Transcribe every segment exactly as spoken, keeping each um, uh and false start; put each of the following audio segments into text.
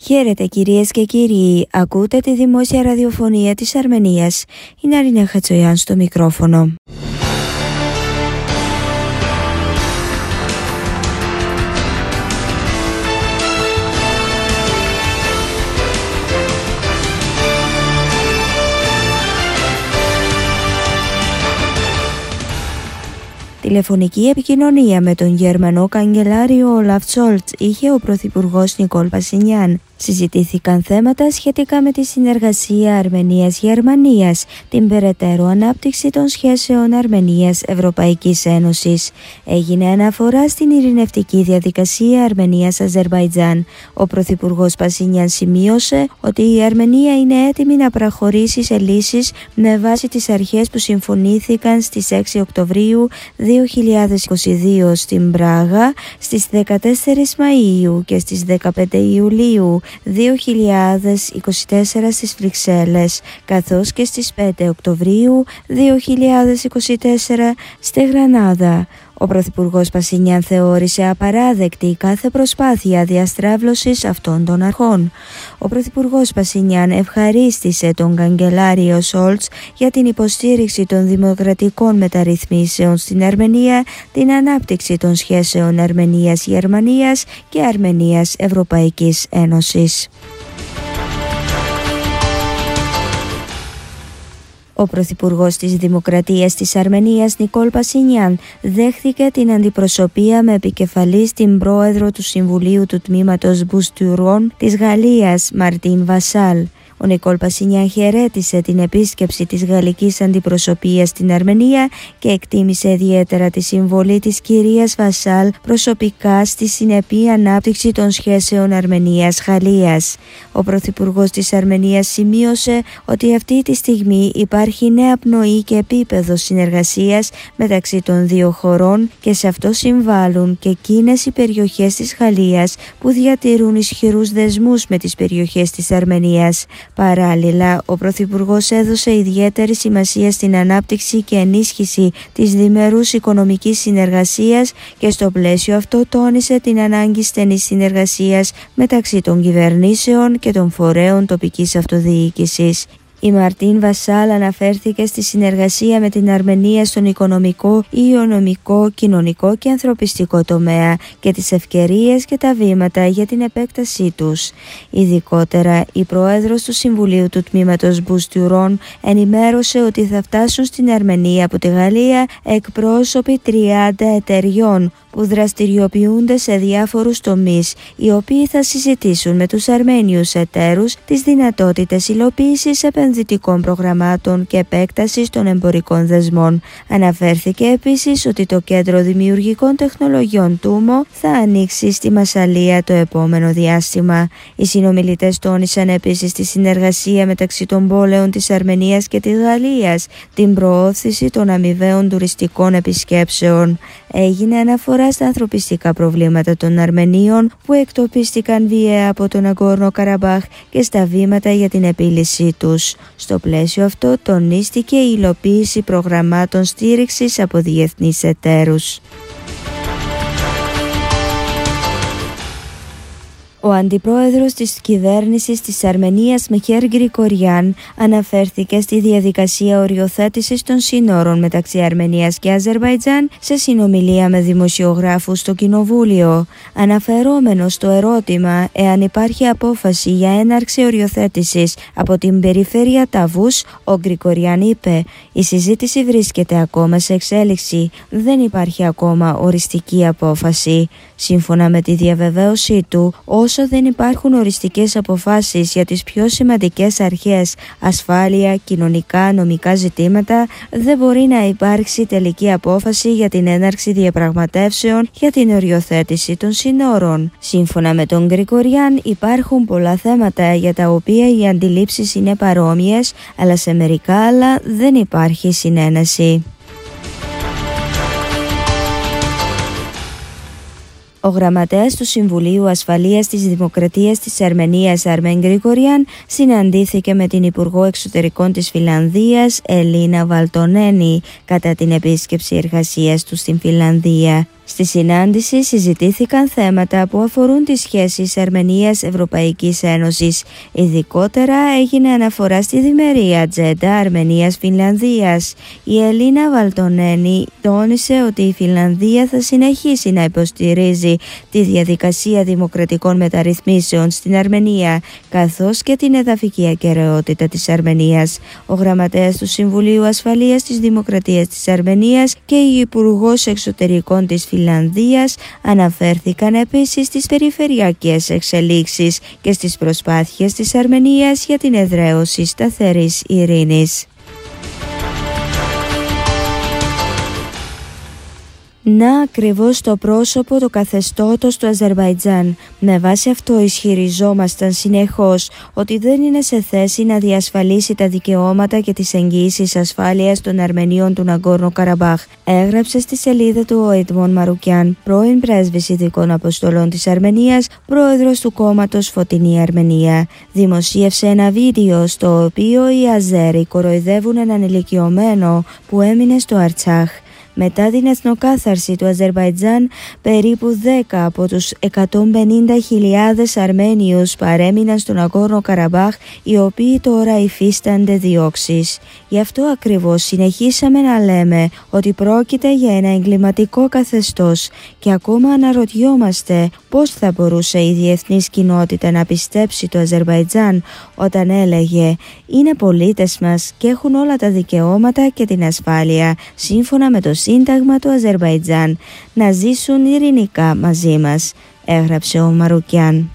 Χαίρετε κυρίες και κύριοι, ακούτε τη δημόσια ραδιοφωνία της Αρμενίας. Είναι Αρίνα Χατσογιάν στο μικρόφωνο. Τηλεφωνική επικοινωνία με τον Γερμανό καγκελάριο Όλαφ Σόλτς είχε ο Πρωθυπουργός Νικόλ Πασινιάν. Συζητήθηκαν θέματα σχετικά με τη συνεργασία Αρμενίας-Γερμανίας, την περαιτέρω ανάπτυξη των σχέσεων Αρμενίας-Ευρωπαϊκής Ένωσης. Έγινε αναφορά στην ειρηνευτική διαδικασία Αρμενίας-Αζερβαϊτζάν. Ο Πρωθυπουργός Πασινιάν σημείωσε ότι η Αρμενία είναι έτοιμη να προχωρήσει σε λύσεις με βάση τις αρχές που συμφωνήθηκαν στις έξι Οκτωβρίου δύο χιλιάδες είκοσι δύο στην Πράγα, στις δεκατέσσερις Μαΐου και στις δεκαπέντε Ιουλίου δύο χιλιάδες είκοσι τέσσερα στις Βρυξέλλες, καθώς και στις πέντε Οκτωβρίου δύο χιλιάδες είκοσι τέσσερα στη Γρανάδα. Ο Πρωθυπουργός Πασινιάν θεώρησε απαράδεκτη κάθε προσπάθεια διαστρέβλωσης αυτών των αρχών. Ο Πρωθυπουργός Πασινιάν ευχαρίστησε τον καγκελάριο Σόλτς για την υποστήριξη των δημοκρατικών μεταρρυθμίσεων στην Αρμενία, την ανάπτυξη των σχέσεων Αρμενίας-Γερμανίας και Αρμενίας-Ευρωπαϊκής Ένωσης. Ο Πρωθυπουργός της Δημοκρατίας της Αρμενίας Νικόλ Πασινιάν δέχθηκε την αντιπροσωπεία με επικεφαλής την πρόεδρο του Συμβουλίου του Τμήματος Μπουστουρών της Γαλλίας Μαρτίν Βασάλ. Ο Νικόλ Πασινιάν χαιρέτησε την επίσκεψη της γαλλικής αντιπροσωπείας στην Αρμενία και εκτίμησε ιδιαίτερα τη συμβολή της κυρίας Βασάλ προσωπικά στη συνεπή ανάπτυξη των σχέσεων Αρμενίας-Γαλλίας. Ο Πρωθυπουργός της Αρμενίας σημείωσε ότι αυτή τη στιγμή υπάρχει νέα πνοή και επίπεδο συνεργασίας μεταξύ των δύο χωρών και σε αυτό συμβάλλουν και εκείνες οι περιοχές της Γαλλίας που διατηρούν ισχυρούς δεσμούς με τις περιοχές της Αρμενίας. Παράλληλα, ο Πρωθυπουργός έδωσε ιδιαίτερη σημασία στην ανάπτυξη και ενίσχυση της διμερούς οικονομικής συνεργασίας και στο πλαίσιο αυτό τόνισε την ανάγκη στενής συνεργασίας μεταξύ των κυβερνήσεων και των φορέων τοπικής αυτοδιοίκησης. Η Μαρτίν Βασάλ αναφέρθηκε στη συνεργασία με την Αρμενία στον οικονομικό, υγειονομικό, κοινωνικό και ανθρωπιστικό τομέα και τις ευκαιρίες και τα βήματα για την επέκτασή τους. Ειδικότερα, η πρόεδρος του Συμβουλίου του Τμήματος Μπουστουρών ενημέρωσε ότι θα φτάσουν στην Αρμενία από τη Γαλλία εκπρόσωποι τριάντα εταιριών που δραστηριοποιούνται σε διάφορους τομείς, οι οποίοι θα συζητήσουν με τους Αρμένιους εταίρους τις δυνατότητες υλοποίησης επενδυτικών προγραμμάτων και επέκτασης των εμπορικών δεσμών. Αναφέρθηκε επίσης ότι το Κέντρο Δημιουργικών Τεχνολογιών Τούμο θα ανοίξει στη Μασσαλία το επόμενο διάστημα. Οι συνομιλητές τόνισαν επίσης τη συνεργασία μεταξύ των πόλεων της Αρμενίας και της Γαλλίας, την προώθηση των αμοιβαίων τουριστικών επισκέψεων. Έγινε αναφορά στα ανθρωπιστικά προβλήματα των Αρμενίων που εκτοπίστηκαν βία από τον Ναγκόρνο Καραμπάχ και στα βήματα για την επίλυσή τους. Στο πλαίσιο αυτό τονίστηκε η υλοποίηση προγραμμάτων στήριξης από διεθνείς εταίρους. Ο αντιπρόεδρος της κυβέρνησης της Αρμενίας Μεχέρ Γκρικοριάν αναφέρθηκε στη διαδικασία οριοθέτησης των σύνορων μεταξύ Αρμενίας και Αζερβαϊτζάν σε συνομιλία με δημοσιογράφους στο Κοινοβούλιο. Αναφερόμενος στο ερώτημα εάν υπάρχει απόφαση για έναρξη οριοθέτησης από την περιφέρεια Ταβούς, ο Γκρικοριάν είπε: «Η συζήτηση βρίσκεται ακόμα σε εξέλιξη. Δεν υπάρχει ακόμα οριστική απόφαση». Σύμφωνα με τη διαβεβαίωσή του, όσο δεν υπάρχουν οριστικές αποφάσεις για τις πιο σημαντικές αρχές, ασφάλεια, κοινωνικά, νομικά ζητήματα, δεν μπορεί να υπάρξει τελική απόφαση για την έναρξη διαπραγματεύσεων για την οριοθέτηση των συνόρων. Σύμφωνα με τον Γκρικοριάν, υπάρχουν πολλά θέματα για τα οποία οι αντιλήψεις είναι παρόμοιες, αλλά σε μερικά άλλα δεν υπάρχει συνένεση. Ο γραμματέας του Συμβουλίου Ασφαλείας της Δημοκρατίας της Αρμενίας, Αρμέν Γκρικοριάν, συναντήθηκε με την Υπουργό Εξωτερικών της Φινλανδίας, Ελίνα Βαλτονένη, κατά την επίσκεψη εργασίας του στην Φινλανδία. Στη συνάντηση συζητήθηκαν θέματα που αφορούν τις σχέσεις Αρμενίας-Ευρωπαϊκής Ένωσης. Ειδικότερα έγινε αναφορά στη διμερή ατζέντα Αρμενίας-Φινλανδίας. Η Ελίνα Βαλτονένη τόνισε ότι η Φινλανδία θα συνεχίσει να υποστηρίζει τη διαδικασία δημοκρατικών μεταρρυθμίσεων στην Αρμενία, καθώς και την εδαφική ακεραιότητα της Αρμενίας. Ο γραμματέας του Συμβουλίου Ασφαλείας της Δημοκρατίας της Αρμενίας και η Υπουργός Εξωτερικών της Φινλανδίας αναφέρθηκαν επίσης στις περιφερειακές εξελίξεις και στις προσπάθειες της Αρμενίας για την εδραίωση σταθερής ειρήνης. Να ακριβώς το πρόσωπο του καθεστώτος του Αζερβαϊτζάν. Με βάση αυτό ισχυριζόμασταν συνεχώς ότι δεν είναι σε θέση να διασφαλίσει τα δικαιώματα και τις εγγυήσεις ασφάλειας των Αρμενίων του Ναγκόρνο Καραμπάχ, έγραψε στη σελίδα του ο Εδμόν Μαρουκιάν, πρώην πρέσβης ειδικών αποστολών της Αρμενίας, πρόεδρος του κόμματος Φωτεινή Αρμενία. Δημοσίευσε ένα βίντεο στο οποίο οι Αζέροι κοροϊδεύουν έναν ηλικιωμένο που έμεινε στο Αρτσάχ. Μετά την εθνοκάθαρση του Αζερβαϊτζάν, περίπου δέκα από τους εκατόν πενήντα χιλιάδες Αρμένιους παρέμειναν στον Ναγκόρνο Καραμπάχ, οι οποίοι τώρα υφίστανται διώξεις. Γι' αυτό ακριβώς συνεχίσαμε να λέμε ότι πρόκειται για ένα εγκληματικό καθεστώς και ακόμα αναρωτιόμαστε πώς θα μπορούσε η διεθνής κοινότητα να πιστέψει το Αζερβαϊτζάν όταν έλεγε «Είναι πολίτες μας και έχουν όλα τα δικαιώματα και την ασφάλεια, σύμφωνα με το Σύνταγμα του Αζερβαϊτζάν, να ζήσουν ειρηνικά μαζί μας», έγραψε ο Μαρουκιάν.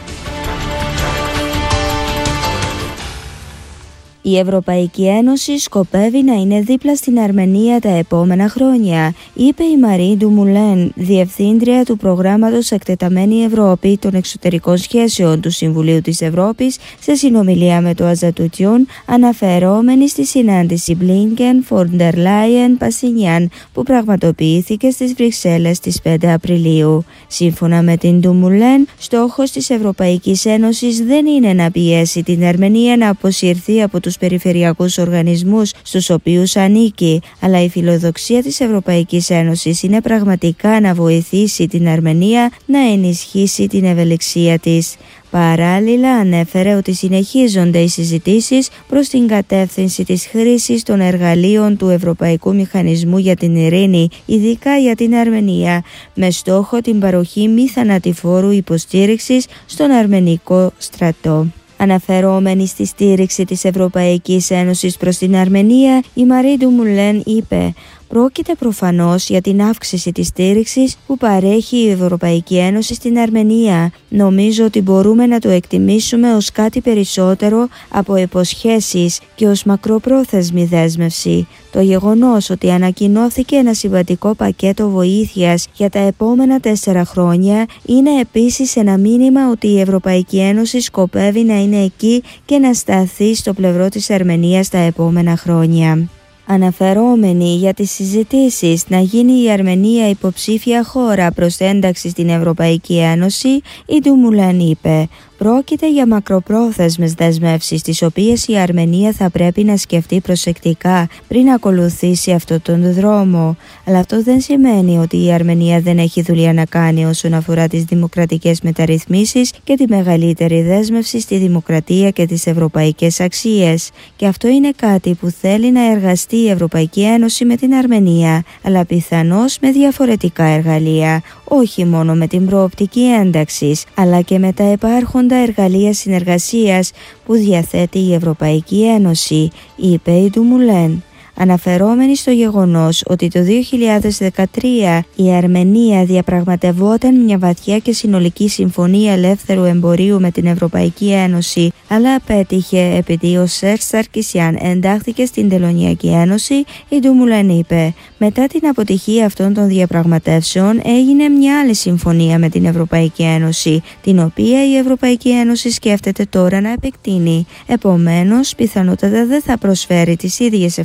Η Ευρωπαϊκή Ένωση σκοπεύει να είναι δίπλα στην Αρμενία τα επόμενα χρόνια, είπε η Μαρή Ντουμουλέν, διευθύντρια του προγράμματος Εκτεταμένη Ευρώπη των Εξωτερικών Σχέσεων του Συμβουλίου της Ευρώπης, σε συνομιλία με το Αζατουτιούν, αναφερόμενη στη συνάντηση Μπλίνκεν, Φορντερ Λάιεν, Πασινιάν, που πραγματοποιήθηκε στις Βρυξέλλες στις πέντε Απριλίου. Σύμφωνα με την Ντουμουλέν, στόχος της Ευρωπαϊκής Ένωσης δεν είναι να πιέσει την Αρμενία να αποσυρθεί από τους περιφερειακούς οργανισμούς στους οποίους ανήκει, αλλά η φιλοδοξία της Ευρωπαϊκής Ένωσης είναι πραγματικά να βοηθήσει την Αρμενία να ενισχύσει την ευελιξία της. Παράλληλα, ανέφερε ότι συνεχίζονται οι συζητήσεις προς την κατεύθυνση της χρήσης των εργαλείων του Ευρωπαϊκού Μηχανισμού για την Ειρήνη, ειδικά για την Αρμενία, με στόχο την παροχή μη θανατηφόρου υποστήριξης στον αρμενικό στρατό. Αναφερόμενη στη στήριξη της Ευρωπαϊκής Ένωσης προς την Αρμενία, η Μαρή Ντουμουλέν είπε «Πρόκειται προφανώς για την αύξηση της στήριξης που παρέχει η Ευρωπαϊκή Ένωση στην Αρμενία. Νομίζω ότι μπορούμε να το εκτιμήσουμε ως κάτι περισσότερο από υποσχέσεις και ως μακροπρόθεσμη δέσμευση. Το γεγονός ότι ανακοινώθηκε ένα συμβατικό πακέτο βοήθειας για τα επόμενα τέσσερα χρόνια είναι επίσης ένα μήνυμα ότι η Ευρωπαϊκή Ένωση σκοπεύει να είναι εκεί και να σταθεί στο πλευρό της Αρμενίας τα επόμενα χρόνια». Αναφερόμενη για τις συζητήσεις να γίνει η Αρμενία υποψήφια χώρα προς ένταξη στην Ευρωπαϊκή Ένωση, η Ντουμουλέν είπε «Πρόκειται για μακροπρόθεσμες δεσμεύσεις, τις οποίες η Αρμενία θα πρέπει να σκεφτεί προσεκτικά πριν ακολουθήσει αυτόν τον δρόμο. Αλλά αυτό δεν σημαίνει ότι η Αρμενία δεν έχει δουλειά να κάνει όσον αφορά τις δημοκρατικές μεταρρυθμίσεις και τη μεγαλύτερη δέσμευση στη δημοκρατία και τις ευρωπαϊκές αξίες. Και αυτό είναι κάτι που θέλει να εργαστεί η Ευρωπαϊκή Ένωση με την Αρμενία, αλλά πιθανώς με διαφορετικά εργαλεία, όχι μόνο με την προοπτική ένταξης, αλλά και με τα υπάρχοντα εργαλεία συνεργασίας που διαθέτει η Ευρωπαϊκή Ένωση, είπε η Ντουμουλέν. Αναφερόμενη στο γεγονός ότι το δύο χιλιάδες δεκατρία η Αρμενία διαπραγματευόταν μια βαθιά και συνολική συμφωνία ελεύθερου εμπορίου με την Ευρωπαϊκή Ένωση, αλλά απέτυχε επειδή ο Σέρτζ Σαρκισιάν εντάχθηκε στην Τελωνειακή Ένωση, η Ντουμουλέν είπε «Μετά την αποτυχία αυτών των διαπραγματεύσεων έγινε μια άλλη συμφωνία με την Ευρωπαϊκή Ένωση, την οποία η Ευρωπαϊκή Ένωση σκέφτεται τώρα να επεκτείνει. Επομένως, πιθανότατα δεν θα προσφέρει τις ίδιες ευκαιρίες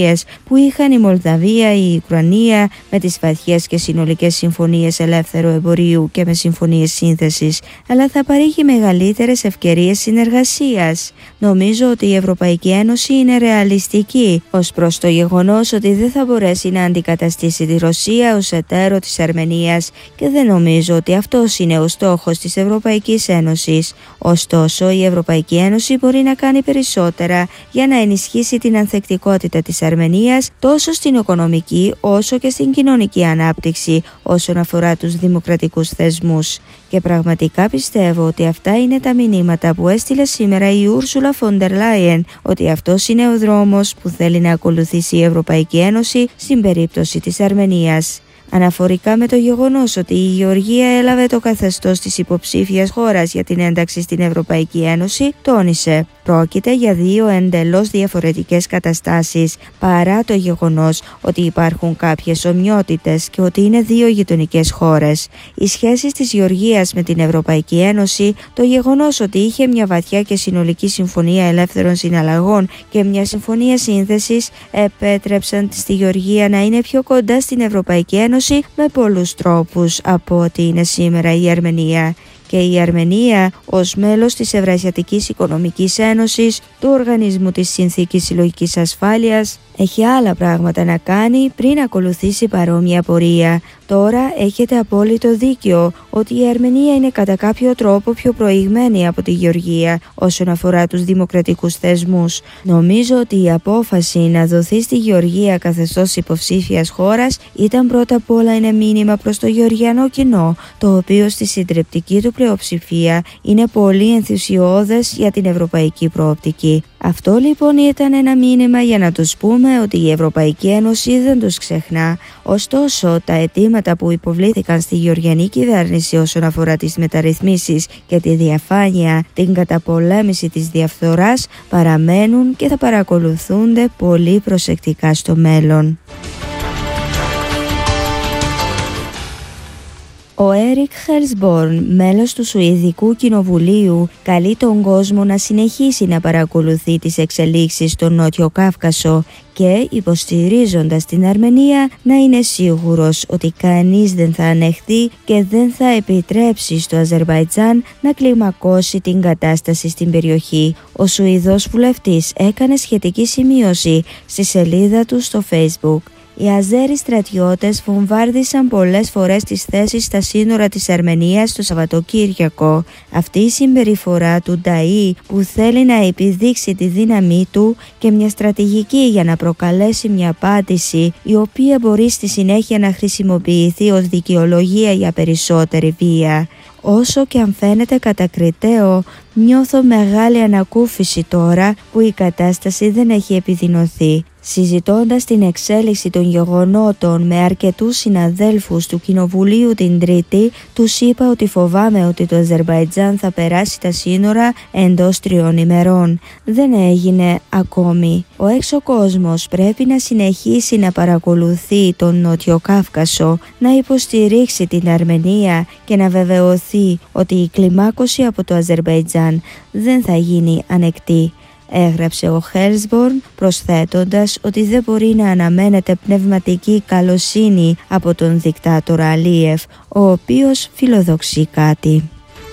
ευκαιρίες που είχαν η Μολδαβία ή η Ουκρανία με τις βαθιές και συνολικές συμφωνίες ελεύθερου εμπορίου και με συμφωνίες σύνθεσης, αλλά θα παρέχει μεγαλύτερες ευκαιρίες συνεργασίας. Νομίζω ότι η Ευρωπαϊκή Ένωση είναι ρεαλιστική ως προς το γεγονός ότι δεν θα μπορέσει να αντικαταστήσει τη Ρωσία ως εταίρο της Αρμενίας και δεν νομίζω ότι αυτός είναι ο στόχος της Ευρωπαϊκής Ένωσης. Ωστόσο, η Ευρωπαϊκή Ένωση μπορεί να κάνει περισσότερα για να ενισχύσει την ανθεκτικότητα της Αρμενίας τόσο στην οικονομική όσο και στην κοινωνική ανάπτυξη όσον αφορά τους δημοκρατικούς θεσμούς. Και πραγματικά πιστεύω ότι αυτά είναι τα μηνύματα που έστειλε σήμερα η Ούρσουλα Φοντερ Λάιεν, ότι αυτός είναι ο δρόμος που θέλει να ακολουθήσει η Ευρωπαϊκή Ένωση στην περίπτωση της Αρμενίας. Αναφορικά με το γεγονός ότι η Γεωργία έλαβε το καθεστώς της υποψήφιας χώρας για την ένταξη στην Ευρωπαϊκή Ένωση, τόνισε: πρόκειται για δύο εντελώς διαφορετικές καταστάσεις, παρά το γεγονός ότι υπάρχουν κάποιες ομοιότητες και ότι είναι δύο γειτονικές χώρες. Οι σχέσεις της Γεωργίας με την Ευρωπαϊκή Ένωση, το γεγονός ότι είχε μια βαθιά και συνολική συμφωνία ελεύθερων συναλλαγών και μια συμφωνία σύνθεσης, επέτρεψαν στη Γεωργία να είναι πιο κοντά στην Ευρωπαϊκή Ένωση με πολλούς τρόπους από ότι είναι σήμερα η Αρμενία. Και η Αρμενία ως μέλος της Ευρασιατικής Οικονομικής Ένωσης, του Οργανισμού της Συνθήκης Συλλογικής Ασφάλειας, έχει άλλα πράγματα να κάνει πριν ακολουθήσει παρόμοια πορεία. Τώρα έχετε απόλυτο δίκιο ότι η Αρμενία είναι κατά κάποιο τρόπο πιο προηγμένη από τη Γεωργία όσον αφορά τους δημοκρατικούς θεσμούς. Νομίζω ότι η απόφαση να δοθεί στη Γεωργία καθεστώς υποψήφιας χώρας ήταν πρώτα απ' όλα ένα μήνυμα προς το γεωργιανό κοινό, το οποίο στη συντριπτική του πλειοψηφία είναι πολύ ενθουσιώδες για την ευρωπαϊκή προοπτική. Αυτό λοιπόν ήταν ένα μήνυμα για να τους πούμε ότι η Ευρωπαϊκή Ένωση δεν τους ξεχνά. Ωστόσο, τα αιτήματα που υποβλήθηκαν στη γεωργιανή κυβέρνηση όσον αφορά τις μεταρρυθμίσεις και τη διαφάνεια, την καταπολέμηση της διαφθοράς παραμένουν και θα παρακολουθούνται πολύ προσεκτικά στο μέλλον. Ο Έρικ Χέλσμπορν, μέλος του Σουηδικού Κοινοβουλίου, καλεί τον κόσμο να συνεχίσει να παρακολουθεί τις εξελίξεις στο Νότιο Κάυκασο και, υποστηρίζοντας την Αρμενία, να είναι σίγουρος ότι κανείς δεν θα ανεχθεί και δεν θα επιτρέψει στο Αζερβαϊτζάν να κλιμακώσει την κατάσταση στην περιοχή. Ο Σουηδός βουλευτής έκανε σχετική σημείωση στη σελίδα του στο Facebook. Οι Αζέροι στρατιώτες βομβάρδισαν πολλές φορές τις θέσεις στα σύνορα της Αρμενίας το Σαββατοκύριακο. Αυτή η συμπεριφορά του Νταΐ, που θέλει να επιδείξει τη δύναμή του και μια στρατηγική για να προκαλέσει μια απάντηση, η οποία μπορεί στη συνέχεια να χρησιμοποιηθεί ως δικαιολογία για περισσότερη βία. Όσο και αν φαίνεται κατακριτέο, νιώθω μεγάλη ανακούφιση τώρα που η κατάσταση δεν έχει επιδεινωθεί. Συζητώντας την εξέλιξη των γεγονότων με αρκετούς συναδέλφους του Κοινοβουλίου την Τρίτη, τους είπα ότι φοβάμαι ότι το Αζερβαϊτζάν θα περάσει τα σύνορα εντός τριών ημερών. Δεν έγινε ακόμη. Ο έξω κόσμος πρέπει να συνεχίσει να παρακολουθεί τον Νότιο Κάυκασο, να υποστηρίξει την Αρμενία και να βεβαιωθεί ότι η κλιμάκωση από το Αζερβαϊτζάν δεν θα γίνει ανεκτή. Έγραψε ο Χέλσμπορν, προσθέτοντας ότι δεν μπορεί να αναμένεται πνευματική καλοσύνη από τον δικτάτορα Αλίεφ, ο οποίος φιλοδοξεί κάτι.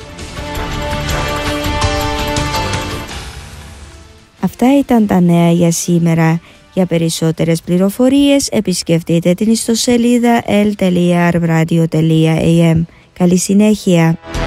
Αυτά ήταν τα νέα για σήμερα. Για περισσότερες πληροφορίες επισκεφτείτε την ιστοσελίδα ελ τελεία αρ ράδιο τελεία έι εμ. Καλή συνέχεια!